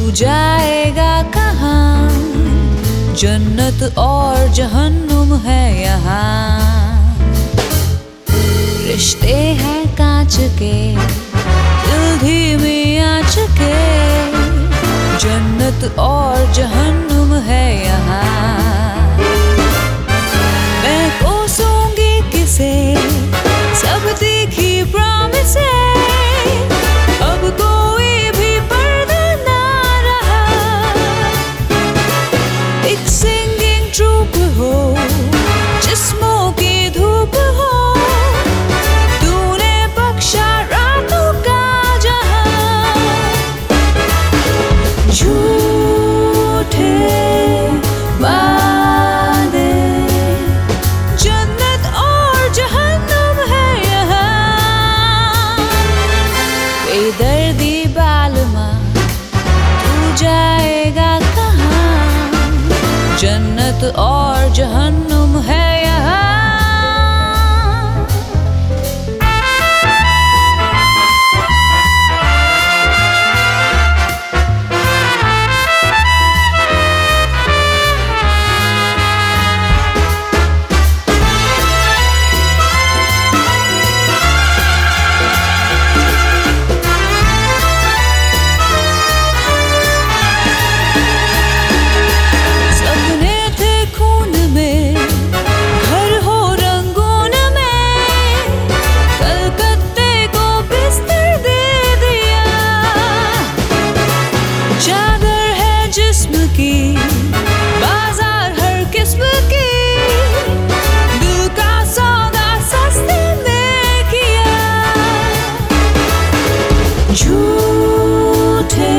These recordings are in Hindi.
जाएगा कहाँ, जन्नत और जहन्नुम है यहाँ। रिश्ते हैं कांच के, दिल धीमी आँच के, जन्नत और जहन्नुम है यहाँ। मैं कोसूंगी किसे, सब तीखी प्रॉमिस है, अब कोई भी पर्दा ना रहा। एक सिंगिंग ट्रूप हो, जिस्मों की धूप हो, तूने बख्शा रातों का जहां। झूठे वादे, जन्नत और जहन्नुम है यहाँ। बेदर्दी बालमा, तू जाएगा कहाँ, जन्नत और जहन्नुम है यहाँ। बाजार हर किस्म की, दिल का सौदा सस्ते में किया। झूठे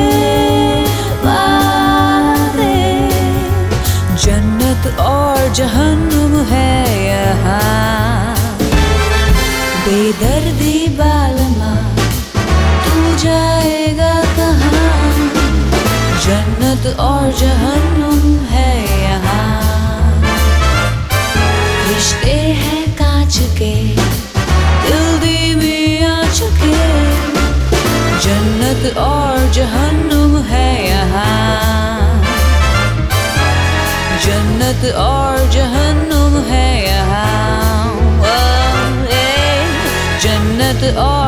वादे, जन्नत और जहन्नुम है यहाँ। बेदर्दी बालमा, तू जाएगा कहाँ, जन्नत और जहन्नुम है यहाँ। रिश्ते हैं कांच के, दिल धीमी आँच के, जन्नत और जहन्नुम है यहाँ। जन्नत और जहन्नुम है यहाँ। जन्नत और